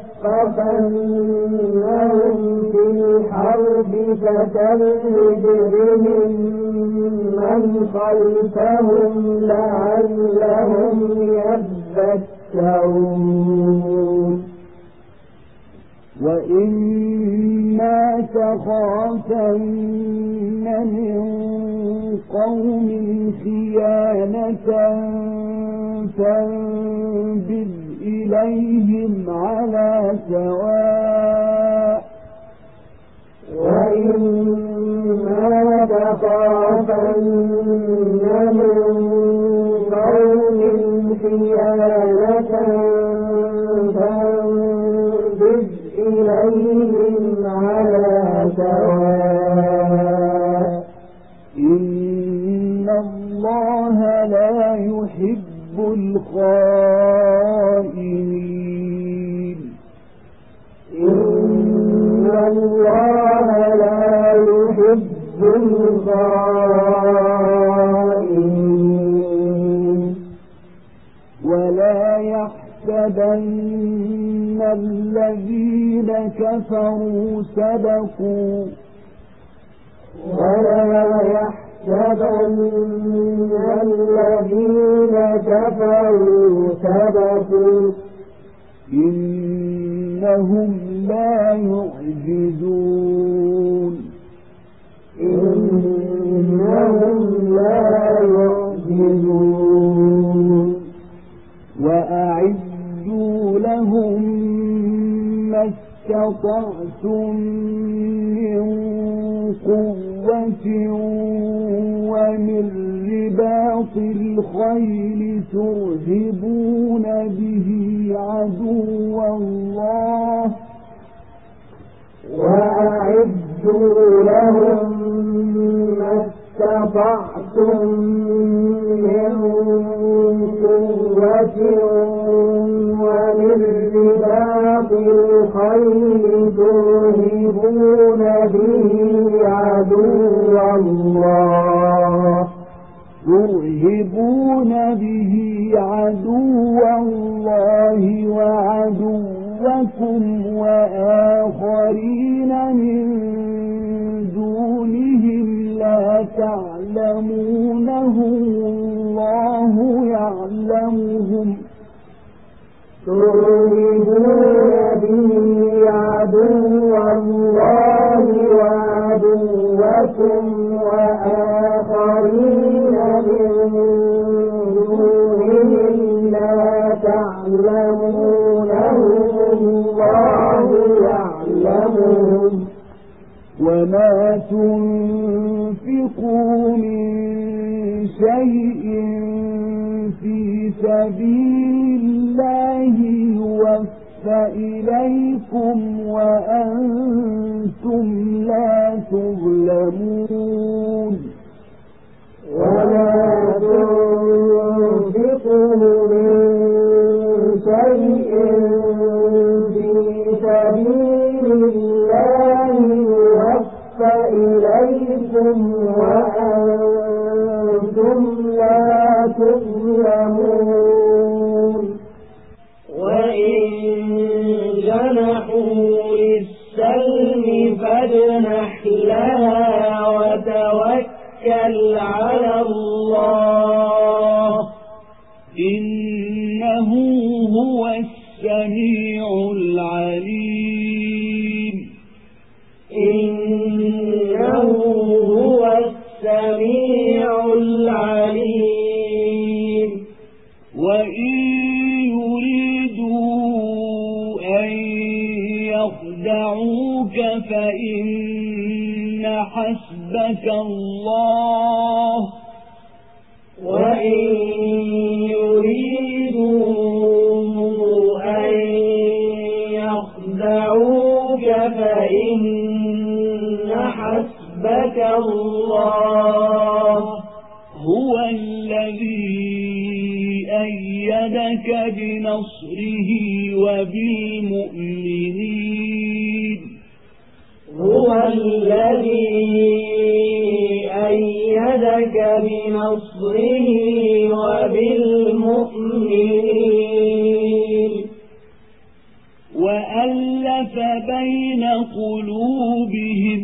تثقفنهم في الحرب فشرد بهم من خلفهم لعلهم يذكرون وإما تخافن من قوم خيانة فانبذ إليهم على سواء وإما تخافن من قوم خيانة فانبذ إليهم على سواء إن الله لا يحب الخائنين إن الله لا يحب الخائنين ولا يحسبن الذين كفروا سبقوا ولا يحسبن الذين كفروا سبقوا إنهم لا يعجزون إنهم لا يعجزون وأعدوا لهم ما استطعتم من قوة ومن رباط الخيل ترهبون به عدو الله وأعدوا لهم ما استطعتم من قوة ومن رباط الخيل ترهبون به عدو الله ترهبون به عدو الله وعدوكم وآخرين من دونهم لا تعلمونهم الله يعلمهم ترهبون به عدو الله وعدوكم وآخرين من دونهم لا تعلمونهم الله يعلمهم وما تنفقوا من شيء في سبيل الله يوفى إليكم وأنتم لا تظلمون وما تنفقوا من شيء في سبيل الله يوفى إليكم وأنتم لا تظلمون وإن جنحوا للسلم فاجنح لها وتوكل على الله إنه هو السميع العليم إنه هو السميع العليم وإن يريدوا أن يخدعوك فإن حسبك الله وإن يريدوا أن يخدعوك فإن حسبك الله هو الذي أيدك بنصره وبالمؤمنين هو الذي أيدك بنصره وبالمؤمنين وألف بين قلوبهم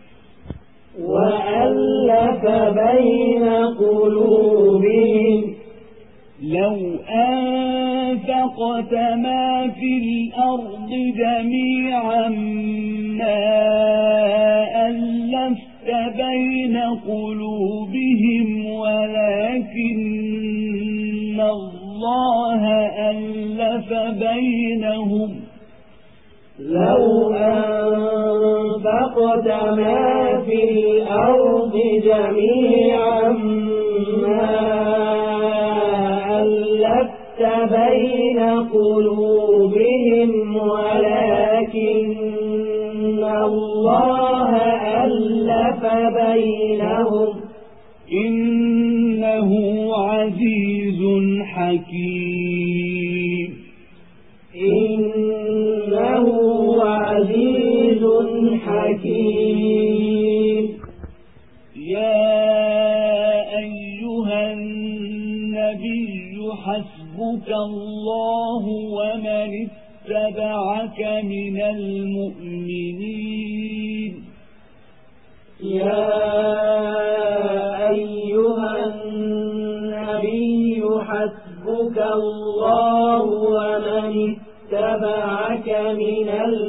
وألف بين قلوبهم لو أنفقت ما في الأرض جميعا ما ألفت بين قلوبهم ولكن الله ألف بينهم لو أنفقت ما في الأرض جميعا ما ألفت بين قلوبهم ولكن الله ألف بينهم إنه عزيز حكيم إنه عزيز حكيم يا أيها النبي حسبك الله ومن اتبعك من المؤمنين يا أيها النبي حسبك الله ومن اتبعك من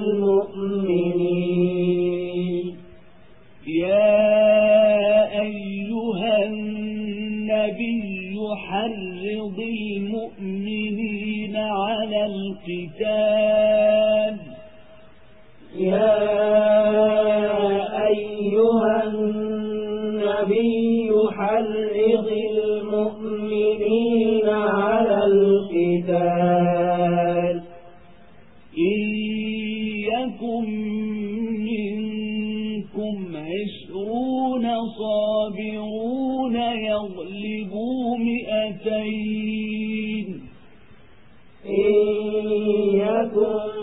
المؤمنين يا أيها النبي حرض المؤمنين على القتال يا أيها النبي حرض المؤمنين على القتال إن يكن منكم عشرون صابرون يغلبوا مئتين إن يكن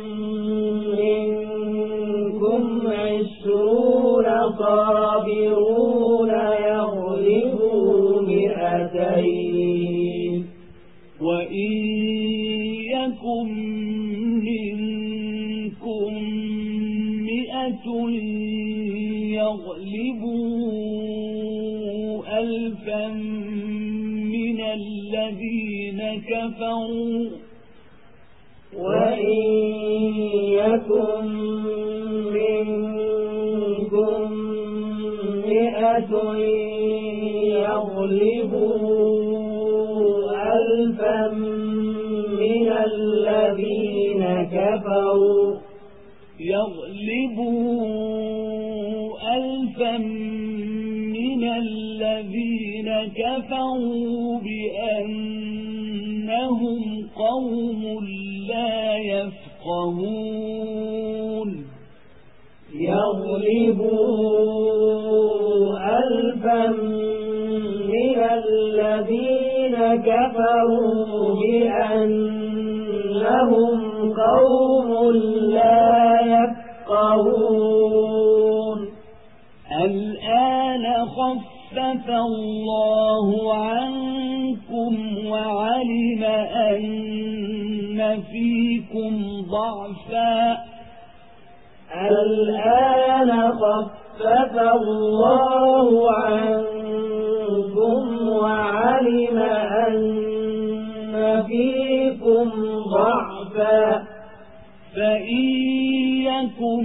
منكم عشرون صابرون يغلبوا مئتين وإن يكن منكم مئة يغلبوا ألفا من الذين كفروا وإن يكن منكم مئة يغلبوا ألفا من الذين كفروا يغلبوا ألفا من الذين كفروا بأنهم قوم لا يفقهون يغلبوا ألفا من الذين كفروا بأنهم قوم لا يفقهون الآن خفف الله عنكم وعلم أن فيكم ضعفا الآن خفف الله عنكم وعلم أن فيكم ضعفا فإن يكن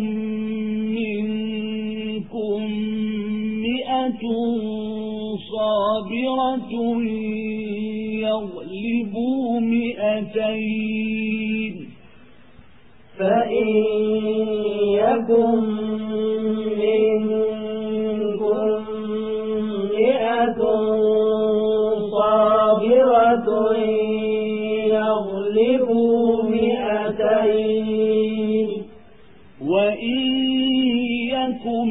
منكم مئة صابرة يغلبوا مئتين فإن يكن منكم مئة صابرة يغلبوا مئتين وإن يكن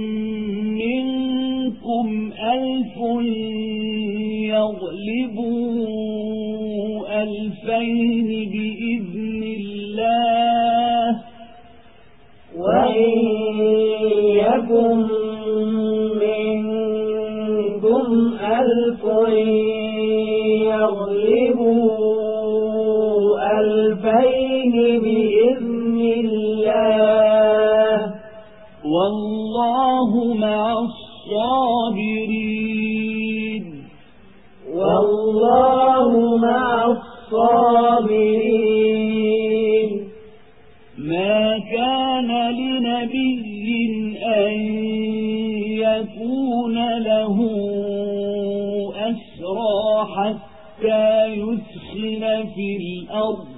منكم ألف يغلبوا ألفين بإذن الله وإن يكن منكم ألف يغلبوا ألفين بإذن الله والله مع الصابرين والله مع الصابرين ما كان لنبي أن يكون له أسرى حتى يثخن في الأرض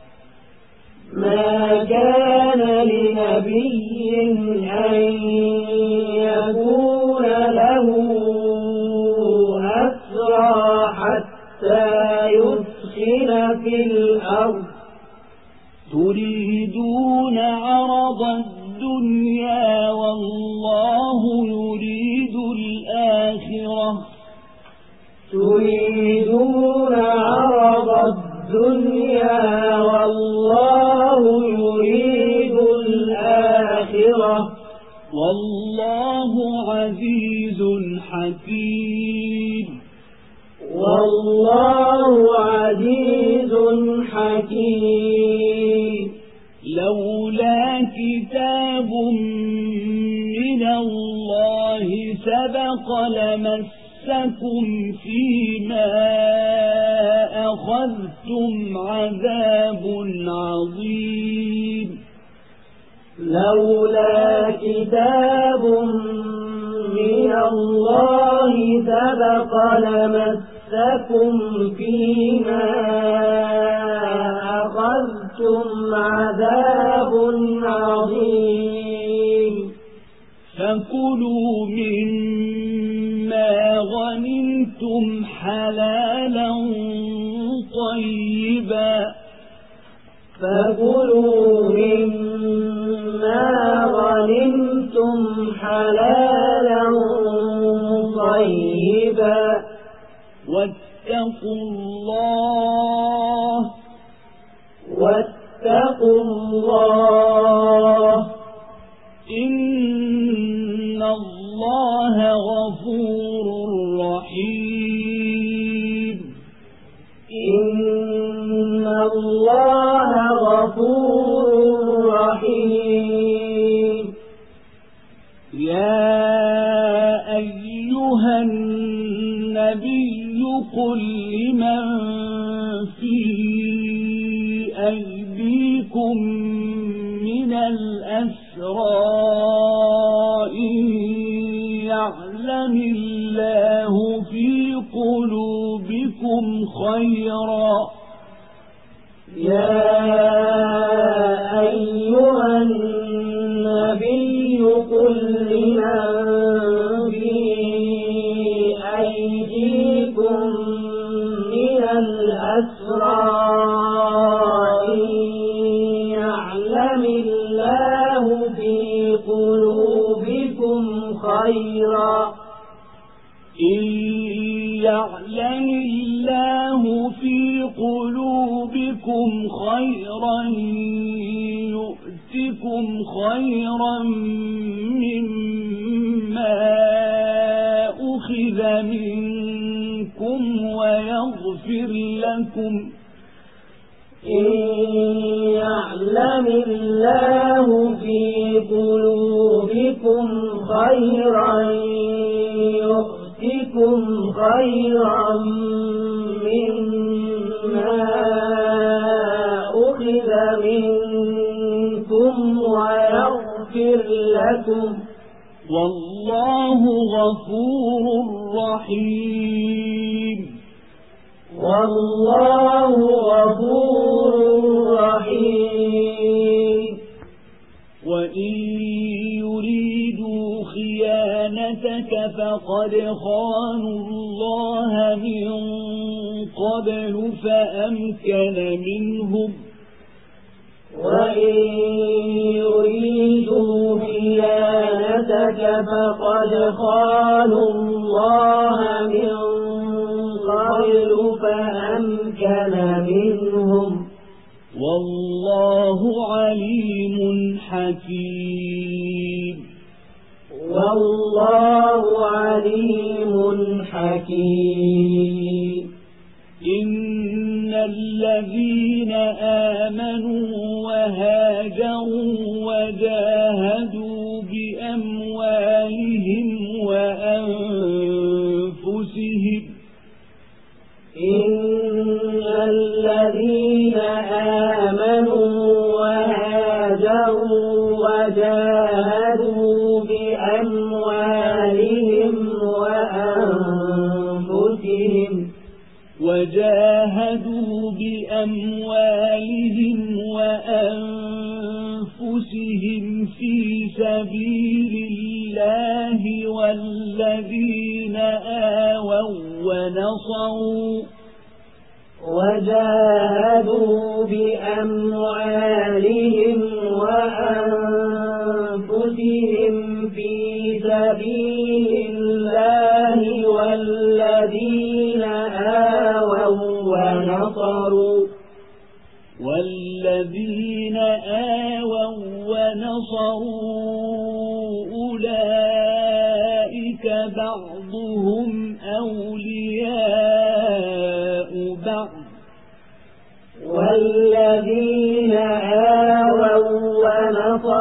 ما كان لنبي أن يكون له أسرى حتى يثخن في الأرض تريدون عرض الدنيا والله يريد الآخرة تريدون عرض الدنيا والله يريد الآخرة والله عزيز حكيم والله عزيز حكيم كتاب من الله سبق لمسكم فيما أخذتم عذاب عظيم لولا كتاب من الله سبق لمسكم فيما أخذتم عذاب عظيم فكلوا مما غنمتم حلالا طيبا فكلوا مما غنمتم حلالا طيبا واتقوا الله واتقوا الله إن الله غفور رحيم إن الله غفور رحيم يا أيها النبي قل لمن في أيديكم من الأسرى إن يعلم الله في قلوبكم خيرا يا أيها النبي قل لمن في أيديكم من الأسرى إن يعلم الله في قلوبكم خيرا إن يعلم الله في قلوبكم خيرا يؤتكم خيرا مما أخذ منكم ويغفر لكم إن يعلم الله في قلوبكم خيرا يؤتكم خيرا مما أخذ منكم ويغفر لكم والله غفور رحيم والله غفور رحيم وإن يريدوا خيانتك فقد خانوا الله من قبل فأمكن منهم وإن يريدوا خيانتك فقد خانوا الله من قبل فأمكن منهم والله عليم حكيم والله عليم حكيم إن الذين آمنوا وهاجروا وجاهدوا بأموالهم وأنفسهم إن الذين آمنوا وهاجروا وجاهدوا بأموالهم وأنفسهم وجاهدوا بأموالهم وأنفسهم في سبيل الله والذين آووا ونصروا وجاهدوا بأموالهم وأنفسهم في سبيل الله والذين آووا ونصروا والذين آووا ونصروا أولئك بعضهم أولياء بعض والذين آووا ونصروا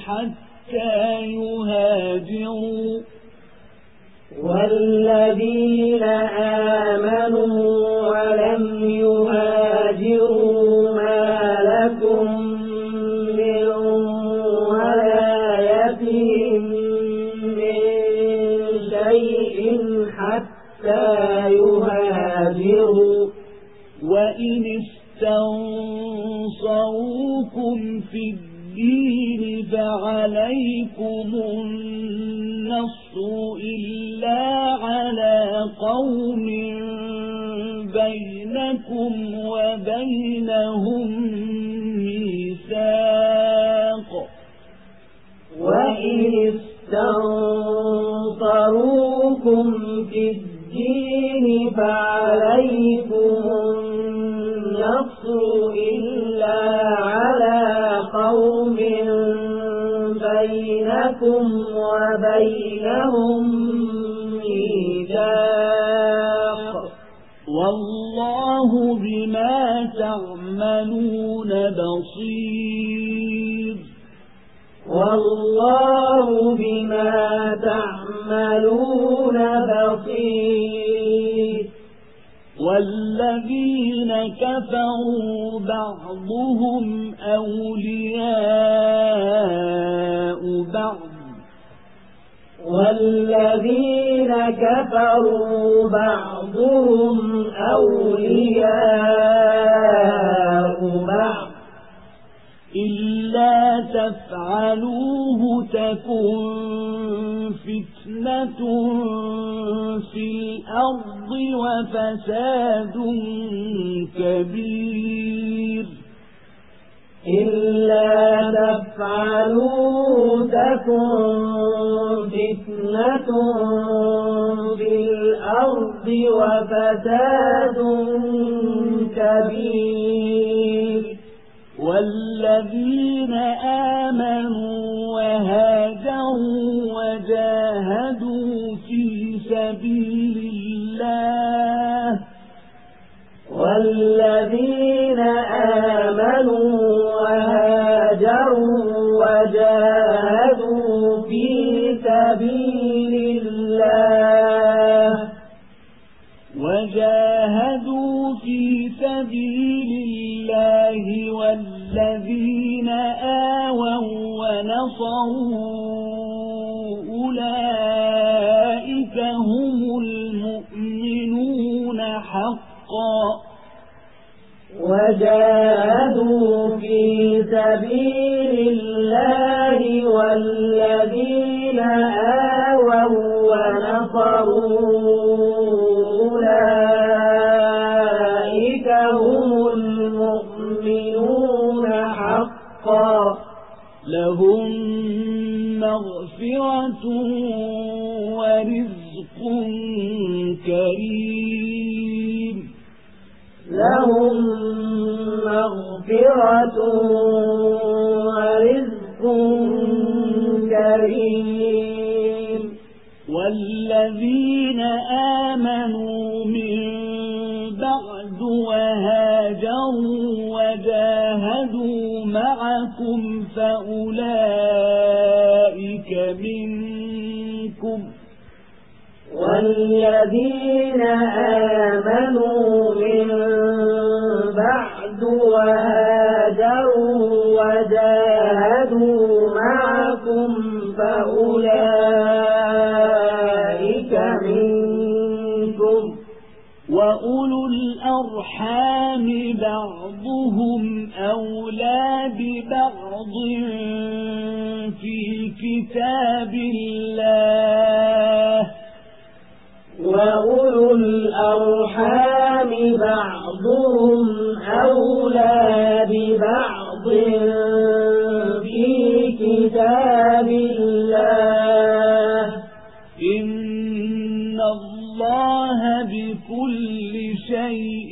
حتى يهاجروا والذين آمنوا ولم يهاجروا ما لكم من ولايتهم من شيء حتى يهاجروا وإن استنصروكم في الدين فعليكم النصر إلا على قوم بينكم وبينهم ميثاق وإن استنصروكم في الدين فعليكم النصر إلا على قوم بينكم وبينهم ميثاق والله بما تعملون بصير والله بما تعملون بصير والذين كفروا بعضهم أولياء بعض والذين كفروا بعضهم أولياء بعض إلا تفعلوه تكن فتنة في الأرض وفساد كبير إلا تفعلوا تكن فتنة في الأرض وفساد كبير والذين آمنوا وهاجروا وجاهدوا في سبيل الله والذين آمنوا وهاجروا وجاهدوا في سبيل الله وجاهدوا في سبيل الله والذين آووا ونصروا أولئك هم المؤمنون حقا وجاهدوا في سبيل الله والذين آووا ونصروا أولئك هم المؤمنون حقا لهم مغفرة ورزق كريم لهم مغفرة ورزق كريم والذين آمنوا من بعد وهاجروا وجاهدوا معكم فأولئك منكم والذين آمنوا من بعد وهاجروا وجاهدوا معكم فأولئك منكم وأولو الأرحام بعضهم أولى ببعض في كتاب الله وأولو الأرحام بعضهم أولى ببعض في كتاب الله إن الله بكل شيء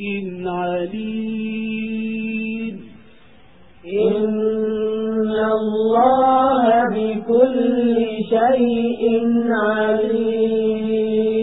عليم إن الله بكل شيء عليم